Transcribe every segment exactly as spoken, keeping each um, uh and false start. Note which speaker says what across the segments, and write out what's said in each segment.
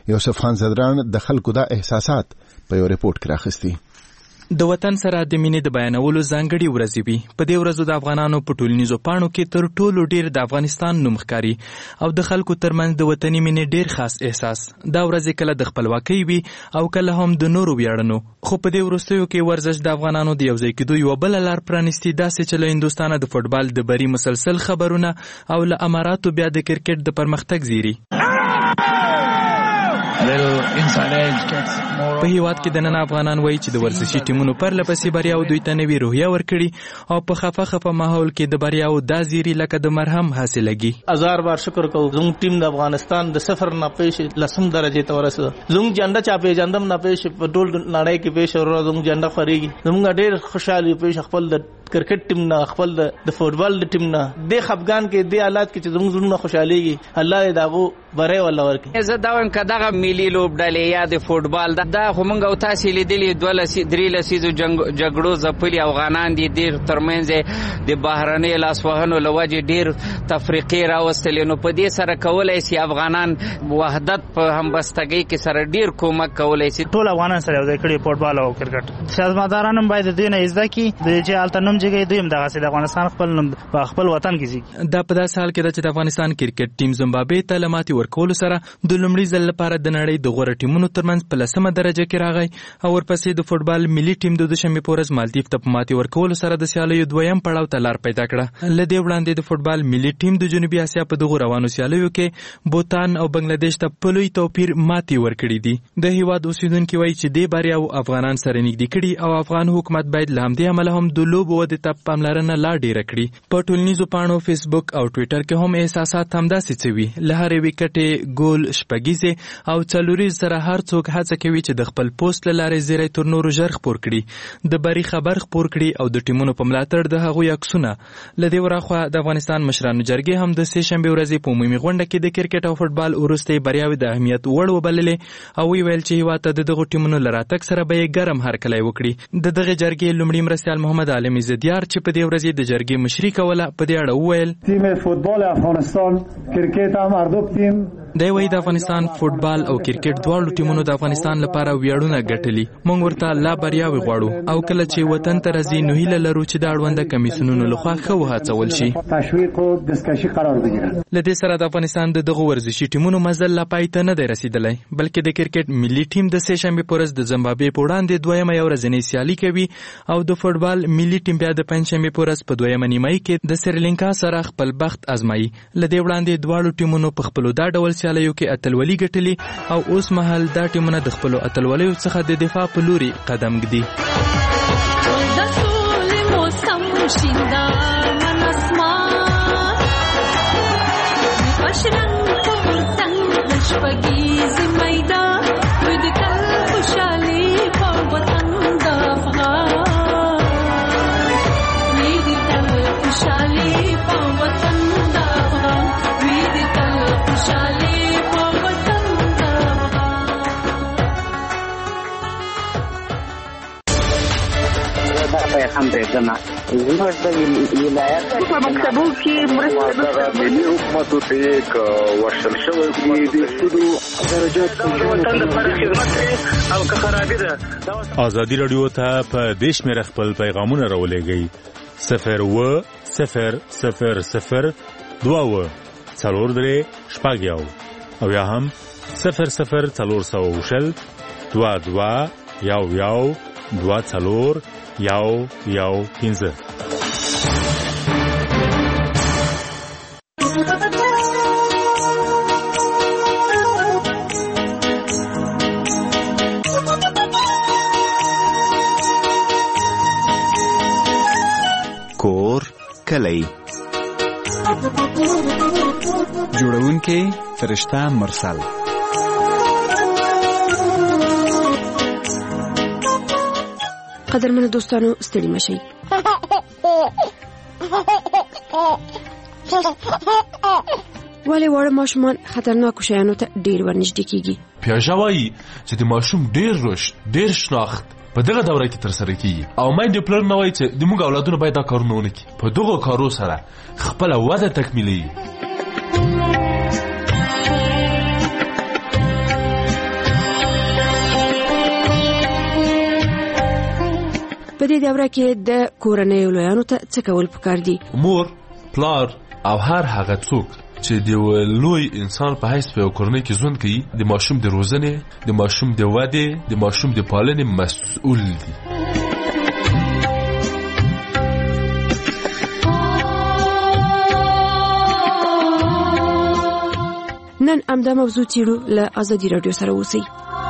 Speaker 1: یوسف خان زدران د خلکو دا احساسات په یو ریپورت کې راخستی.
Speaker 2: د وطن سره د مینې د بیانولو ځانګړي ورځې وي. په دې ورځو د افغانانو په ټولنیزو پاڼو کې تر ټولو ډیر د افغانستان نوم ښکاري او د خلکو ترمنځ د وطني مینې ډیر خاص احساس. دا ورځې کله د خپلواکۍ وي او کله هم د نورو ویاړنو. خو په دې وروستیو کې ورزش د افغانانو د یوځای کېدو یوه بله لار پرانیستي، داسې چې له هندوستانه د فوټبال د بري مسلسل خبرونه او له اماراتو بیا د کرکټ د پرمختګ زیری. په هیواد کې د نن افغانان وایي چې د ورزشي ټیمونو پرله پسې بریاو دوی ته نوې روحیه ورکړي او په خفه خفه ماحول کې د بریاو دا زیری لکه د مرهم حاصلېږي.
Speaker 3: هزار بار شکر کوو زموږ ټیم د افغانستان د صفر نه پیش لسم درجه ته ورسېده. زموږ جنډه چا پیژندم نه پیش په ټول نړۍ کې پیش ورو زموږ جنډه خورېږي. زموږ ډېر خوشحالي پیش خپل د کرکټ ټیم نه خپل د فوټبال د ټیم نه د خفګان کې د حالات کې چې زموږ زړونه خوشحاليږي. الله دې داغو بری ولا ورکړي.
Speaker 4: زه دا وایم کداغه ملي لوبډلې یا د فوټبال دا خو موږ او تاسو لیدلې دوه لسی درې لسیزو جګړو ځپلي افغانان دي ډېر ترمنځ د بهرنۍ لاسوهنو له وجې ډېر تفریقې راوستلې. نو په دې سره کولی شي افغانان وحدت په همبستګۍ کې سره ډېر کومک کولی شي.
Speaker 5: ټول افغانان سره یوځای کړي فوټبال او کرکټ. سیاستمداران هم باید د دې نه زده کړي د چې هلته نوم جګوي دوی هم دغسې د افغانستان خپل نوم په خپل وطن کې ځي.
Speaker 2: دا په داسې حال کې ده چې د افغانستان کرکټ ټیم زمبابوې ته له ماتې ورکولو سره د لومړي ځل لپاره د نړۍ د غوره ټیمونو ترمنځ په لسمه درجه کې راغی او ورپسې د فوټبال ملي ټیم د دوشنبې په ورځ مالدیف ته په ماتې ورکولو سره د سیالیو دویم پړاو ته لار پیدا کړه. له دې وړاندې د فوټبال ملي ټیم د جنوبي اسیا په دغو روانو سیالیو کې بوتان او بنگلادیش ته په لوی توپیر ماتې ورکړي دي. د هیواد اوسیدونکي وایي چې دې بریاو افغانان سره نږدې کړي او افغان حکومت باید له همدې امله هم د لوبو ودې ته پاملرنه لا ډېره کړي. په ټولنیزو پاڼو، فیسبوک او ټویټر کې هم احساسات همداسې څه وي. له هرې ویکټې، ګول، شپږیزې او څلوریز سره هر څوک هڅه کوي چې د خپل پوسټ له لارې زیری تر نورو ژر خپور کړي، د بري خبر خپور کړي او د ټیمونو په ملاتړ د هغوی عکسونه. له دې وراخوا د افغانستان مشرانو جرګې هم د سې شنبې ورځې په عمومي غونډه کې د کرکټ او فوټبال وروستۍ بریاوې د اهمیت وړ وبللې او ویل چې هیواد ته د دغو ټیمونو له راتګ سره به یې ګرم هرکلی وکړي. د دغې جرګې لومړي مرستیال محمد عالم عزتیار چې په دې ورځې د جرګې مشري کوله په دې اړه وویل
Speaker 6: تیم فوتبال افغانستان کرکټ هم هر دوه تیم
Speaker 2: دی وایي د افغانستان فوټبال او کرکټ دواړو ټیمونو د افغانستان لپاره ویاړونه ګټلي. موږ ورته لا بریاوې غواړو او کله چې وطن ته راځي نو هیله لرو چې د اړونده کمیسیونونو لخوا ښه وهڅول شي.
Speaker 6: تشویق او دستکشي قرار بگیرد.
Speaker 2: له دې سره د افغانستان د دغو ورزشي ټیمونو مزل لا پای ته نه دی رسېدلی، بلکې د کرکټ ملي ټیم د سې شنبې په ورځ د زمبابوې په وړاندې دویمه یو ورځنۍ سیالي کوي او د فوټبال ملي ټیم بیا د پنجشنبې په ورځ په دویمه نیمایي کې د سریلانکا سره خپل بخت ازمایي. له دې وړاندې دواړو ټیمونو په خپلو دا ډول سیالیو کې اتلولي ګټلي او اوس مهال دا ټیمونه د خپلو اتلولیو څخه د دفاع په لوري قدم ږدي.
Speaker 7: همدردنه زموږ د ولایت په مکتبو کې مرسته ملي حکومت ته یک ورشل شوی دی د سودو درجات وطن لپاره خدمت او که خرابي ده.
Speaker 8: ازادي رادیو ته په دیش مې خپل پیغامونه راولېږئ صفر و صفر صفر صفر دوه و څلور درې شپږ یو او یا هم صفر صفر څلور سوه شل دوه دوه یو یو دوه څلور یو یو پنځه.
Speaker 9: کور کلی جوړونکی فرشته مرسل.
Speaker 10: قدرمنو دوستانو ستړي مشئ. ولې واړه ماشومان خطرناکو شیانو ته ډېر ورنږدې کیږي؟
Speaker 11: پیاژه وایي چې د ماشوم ډېر رشد ډېر شناخت په دغه دوره کې ترسره کیږي او مایند پلان نه وایي چې د موږ اولادونه باید دا کارونه ونه کړي. په دغو کارو سره خپله وده تکمیلوي.
Speaker 10: په دې دوره کې د کورنۍ لویانو ته څه کول پکار دي؟
Speaker 11: مور، پلار او هر هغه څوک چې د لوی انسان په حیث په کورنۍ کې ژوند کوي د ماشوم د روزنې، د ماشوم د ودې، د ماشوم د پالنې مسؤل دي.
Speaker 10: نن همدا موضوع څیړو، له ازادي راډیو سره اوسئ.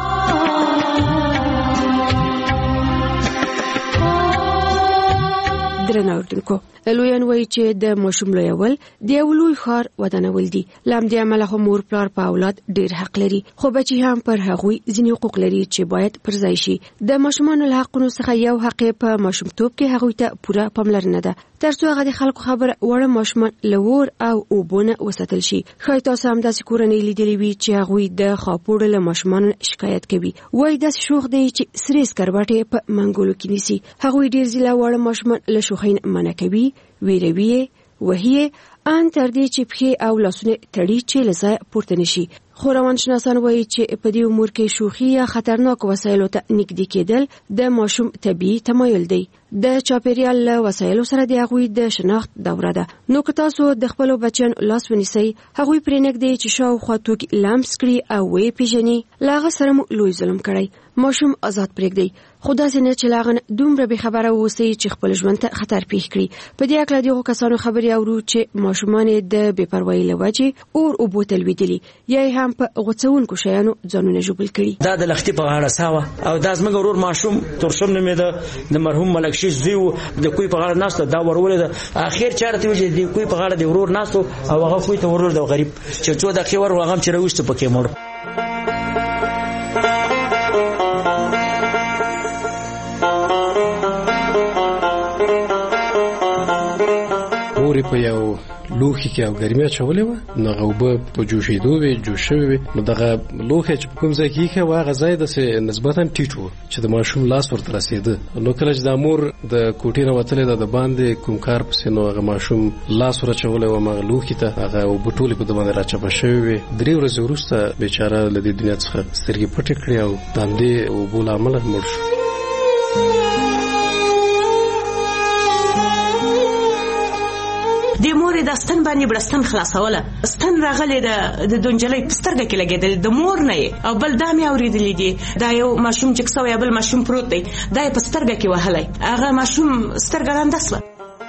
Speaker 10: درنه اردوونکو، لویان وایي چې د ماشوم لویول د یو لوی ښار ودانول دي. له همدې امله خو مور پلار په اولاد ډېر حق لري، خو بچي هم پر هغوی ځینې حقوق لري چې باید پر ځای شي. د ماشومانو له حقونو څخه یو حق په ماشومتوب کې هغوی ته پوره پاملرنه ده، تر څو هغه د خلکو خبره وړه ماشومان له اور او اوبو نه وساتل شي. ښایي تاسو هم داسې کورنۍ لیدلې وي چې هغوی د خاپوړو له ماشومانو شکایت کوي، وایي داسې شوخ دی چې سرې سکربټې په منګولو کې نیسي. هغوی ډېر ځله واړه ماشومان له شوخۍ نه منع کوي، ویروي، وهي، ان تر دې چې پښې او لاسونه تړي چې له ځایه پورته نشي. خو روانشناسان وایي چې په دې امور کې شوخي یا خطرناک وسایلو ته نږدې کېدل د ماشوم طبیعي تمایل دی. د چاپیریال له وسایلو سره د هغوی د شناخت دوره ده. نو که تاسو د خپلو بچیانو لاس ونیسئ، هغوی پرې نږدې چې شاوخوا توکي لمس کړي او ویې پیژني، له هغه سره مو لوی ظلم کړی. ماشوم آزاد پرېږدئ، خو داسې نه چې له هغه نه دومره بېخبره واوسئ چې خپل ژوند ته خطر پېښ کړي. په دې هکله د هغو کسانو خبرې اورو چې ماشومان یې د بېپروایۍ له وجې اور اوبو ته لوېدلي یا یې هم په غوڅوونکو شیانو ځانونه ژوبل کړي.
Speaker 12: دا د لښتي په غاړه ساوه او دا زموږ ورور ماشوم ترشم نومېده، د مرحوم ملکشي زوی و، د کوی په غاړه ناسته، دا ورولې ده. اخر چاره ته وایي چې د کوی په غاړه د ورور ناستو او هغه کوی ته ورور د غریب چې څو دقیقې ور هغه هم چې راویسته پکې مړ.
Speaker 13: مورې په یو لوښي کې او ګرمي اچولې وه، نو هغه اوبه په جوشېدو وې، جوش شوې وې. نو دغه لوښی چې په کوم ځای کې ایښی و هغه ځای داسې نسبتا ټیټ و چې د ماشوم لاس ورته رسېده. نو کله چې دا مور د کوټې نه وتلې ده د باندې کوم کار پسې، نو هغه ماشوم لاس ور اچولی و هغه لوښي ته، هغه اوبه ټولې په ده باندې راچپه شوې وې. درې ورځې وروسته بېچاره له دې دنیا څخه سترګې پټې کړې او د همدې اوبو له امله مړ شو.
Speaker 14: د مور د ستن باندې بړستن خلاصوله، ستن راغلی د دونجلۍ په سترګه کې لګېدل، د مور نه یې او بل دا مې اورېدلي دي دا یو ماشوم چې کسو یا بل ماشوم پروت دی، دا یې په سترګه کې وهلی، هغه ماشوم سترګه رنده سوه.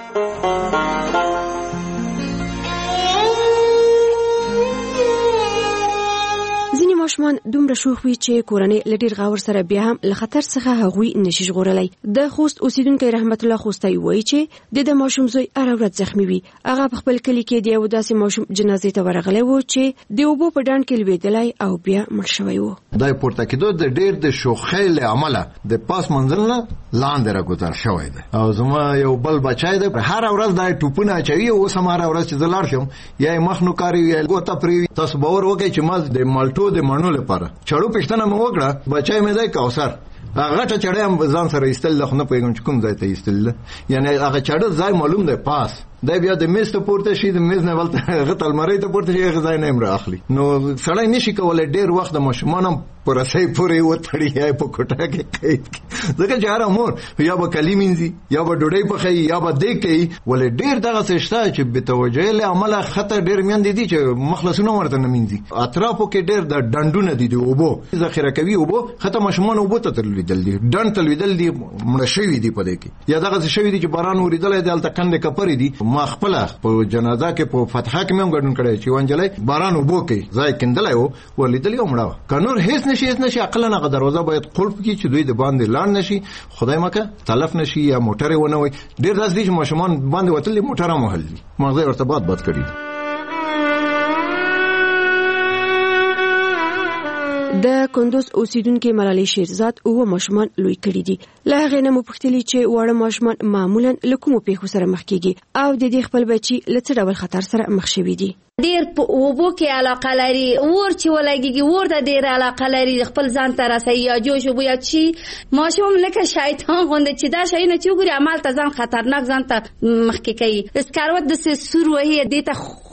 Speaker 10: ماشومان دومره شوخ وي چې کورنۍ له ډېر غور سره بیا هم له خطر څخه هغوی نشي ژغورلی. د خوست اوسیدونکی رحمت الله خوستی وایي چې د د ماشوم زوی هره ورځ زخمي وي. هغه په خپل کلي کې د یو داسې ماشوم جنازې ته ورغلی و چې د اوبو په ډنډ کې لوېدلی او بیا مړ شوی و.
Speaker 15: دا پورته کېدو د ډېر د شوخۍ له امله د پاس منزل نه لاندې راګوزار شوی دی. او زما یو بل بچی دی هره ورځ دا ټوپونه اچوي، اوس هم هره ورځ چې زه لاړ شم یا یې مخ نوکاري یا ګوته پرېوي. تاسو باور وکړئ چې ما د مالټو د مڼو لپاره چړو پښتنه مې وکړه، بچی مې دی کوثر، هغه ته چړې هم ځان سره ایستل، خو نه پوهېږم چې کوم ځای ته ایستل، یعنې هغه چړه ځای معلوم دی پاس دا بیا د میز ته پورته شي، د میز نه ولته هغه ته المارۍ ته پورته شي، هغه ځای نه هم رااخلي. نو سړی نشي کولی ډېر وخت د ماشومان هم په رسۍ پورې وتړي یا په کوټه کې قید کړي، ځکه چې هره مور یا به کلي مینځي یا به ډوډۍ پخوي یا به دېګ کوي. ولې ډېر دغسې شته چې بېتوجهۍ له امله خطر ډېر میندې دي چې مخلصونه ورته نه مینځي. اطرافو کې ډېر د ډنډونه دي، د اوبو ذخیره کوي اوبو، ښته ماشومان اوبو ته تلوېدل دي، ډنډ ته لوېدل دي، مړه شوي دي په دې کې، یا دغسې شوي دي چې باران اورېدلی دی هلته کندې کپرې دي. ما خپله په جنازه کې په فتحه کې مې هم ګډون کړی چې یوه نجلۍ باران اوبو کې ځای کیندلی و ورلیدلې او مړه وه. که نور هېڅ نشي هېڅ نشي عقلا هغه دروازه باید قلف کړي چې دوی د باندې لاړ نشي، خدای مکه تلف نشي یا موټر یې ونه وي. ډېر داسې دي چې ماشومان باندې وتلي موټر هم وهل دي، مغزه یې ورته باد باد کړي دي.
Speaker 10: د کندوز اوسیدونکو ملالۍ شیرزاد اوه ماشومان لوی کړي دي. له هغې نه مو پوښتلي چې واړه ماشومان معمولا له کومو پیښو سره مخ کېږي او د دې خپل بچي له څه ډول خطر سره مخ شوي دي.
Speaker 16: ډیر په اوبو کې علاقه لري، ور چې ولګيږي ور ته ډیر علاقه لري، خپل ځان ته رسي یا جوش وو یا چی ماشوم لکه شیطان غوندې چې دا شي نه چې ګوري عمل ته ځان خطرناک ځان ته مخ کې کوي. اسکروت د سور وهي د ته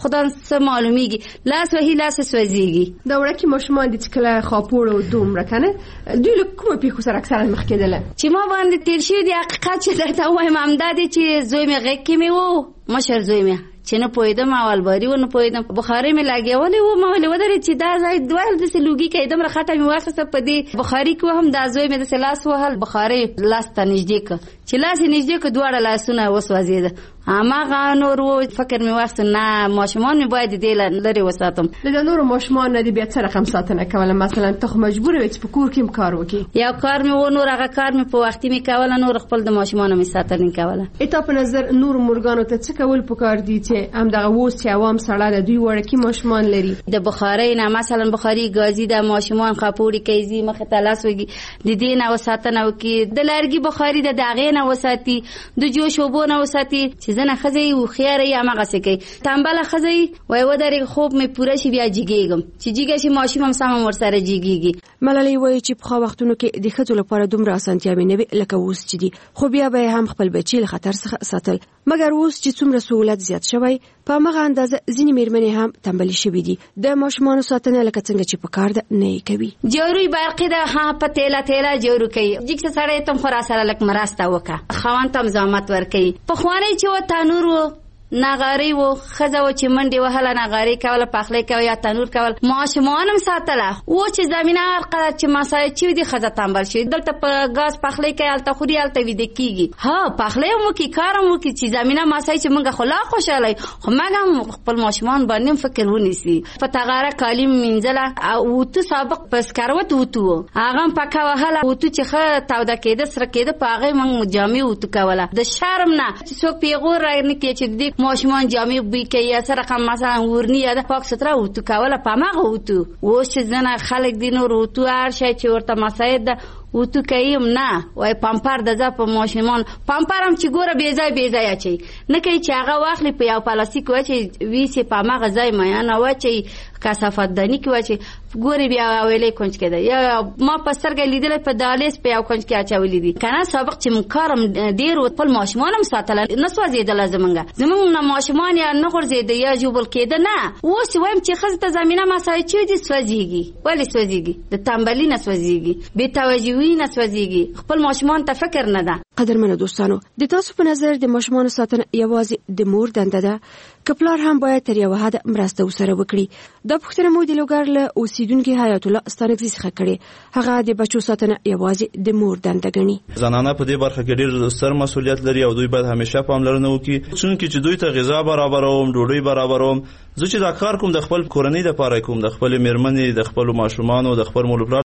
Speaker 16: خدای څه معلومیږي لاس وهي لاس سوځيږي
Speaker 10: دا وړکي ماشومان دي چې کله خاپوړ دومره کنه دوی له کومه پیښو سره اکثرا مخ کېدل چې
Speaker 16: ما باندې تیر شي دی حقیقت چې درته وایم همدا دي چې زوی مې غږ کې مې وو مشر زوی مې چې نه پوهېدم اول باري و نه پوهېدم بخاري مې لګېولې وه ما ولې ودرېد چې دا ځای دویل داسې لوګي کوي دومره خټه مې واخیسته په دې بخاري کې وهم دا زوی مې داسې لاس وهل بخاري لاس ته نږدې کړه چې لاس یې نږدې کړه دواړه لاسونه وسوځېده هماغه نور و فکر مې واخیست نه ماشومان مې باید دې لرې وساتم
Speaker 10: د نورو ماشومان نه دې بیا څه رقم ساتنه کوله مثلا ته خو مجبوره وې چې په کور کې هم کار وکړې
Speaker 16: یو کار مې و نور هغه کار مې په وختي مې کوله نور خپل د ماشومانو مې ساتنه کوله
Speaker 10: اته په نظر نور مورګانو ته څه کول پکار دي چې همدغه اوس چې عوام سړی د دوی وړکي ماشومان لري
Speaker 16: د بخارۍ نه مثلا بخاري ګازي د ماشومان خاپوړي کوي مخه ته لاس وږي د دې نه وساتنه وکړي د لرګي بخاري د داغې نه وساتي د جوش اوبو نه وساتي چې زنه خزي او خيار یې هغه څه کوي تنبله خزي وای ودرې خوب مې پوره شي بیا جګېږم چې جګه شي ماشوم هم سم ور سره جګيږي
Speaker 10: ملالۍ وایي چې په وختونو کې د ښځو لپاره دومره اسانتیاوې نه وي لکه اوس چې دي خو بیا به هم خپل بچي له خطر څخه ساتل مګر اوس چې څومره سہولت زیات شوی په هغه اندازه ځینې میرمنې هم تنبلي شوې دي د ماشومانو ساتنه لکه څنګه چې په کار ده نه کوي
Speaker 16: جوړي برقي ده ها په تیلا تیلا جوړ کوي جګ سره تم خورا سره لک مراسته وکا خوان تم زحمت ور کوي په خوانې چې و تنور و ناغاری و خزه و چې منډي وهله ناغاری کوله پخلی کوي یا تنور کول ماشومانم ساتله و چې زمينه هر قدر چې مسای چې دی خزه تنبل شي دلته په غاز پخلی کوي الته خوري الته وې د کیږي ها پخلی مو کی کارم مو کی چې زمينه مسای چې موږ خلا خوشاله خو موږ خپل ماشومان باندې فکر ونیسي په تغاره کالیم منځله او تو سابق پس کاروت وته هغه پکا وهله وته چې خه تاوده کېده سره کېده پاغه موږ جامې وته کوله د شرم نه چې څوک پیغور راغلی کې چې د ماشومان جامې بوی کوي سره کوم مثلا ورنی یا د پاک ستره وته کوله پامغه وته و چې زنه خلک دینور وته هر شي چې ورته مساید و تو کایم نه وای پامپر د ځا په ماشومان پامپرم چې ګوره بي ځای بي ځای اچي نه کوي چې هغه واخلي په یو پلاستیک واچي ویسي پامغه ځای ما نه واچي کثافت دانی کې واچي ګوري بیا ویلې کونج کېده یا ما په سترګې لیدل په دالیس په یو کونج کې اچولې دي کنه سابق چې مکرم ډیر او خپل ماشومان ساتل نه سوځیدل زمونږ زمونږ ماشومان یا نه غورځید یا جوبل کېده نه اوس وایم چې خزه ته زمينه مسای چې دي سوځيږي ولی سوځيږي د تنبلي نه سوځيږي به توجه نه سوځيږي خپل ماشومان ته فکر نه ده
Speaker 10: قدرمنو دوستانو د تاسو په نظر د ماشومان ساتنه یوازې د مور دنده ده کپلار هم باید تر یو حد مرسته وسره وکړي د پښتنه مو د لوګر له اوسیدونکو حیات الله ستانګزي څخه کړي هغه د بچو ساتنه یوازې د مور دنده ګڼي
Speaker 17: زنانه په دې برخه کې ډېر ستر مسؤلیت لري او دوی باید همیشه پاملرنه وکړي چونکه چې دوی ته غذا برابروم ډوډۍ برابروم زه چې دا کار کوم د خپل کورنۍ لپاره کوم د خپل میرمنې د خپل ماشومان او د خپل مولپلار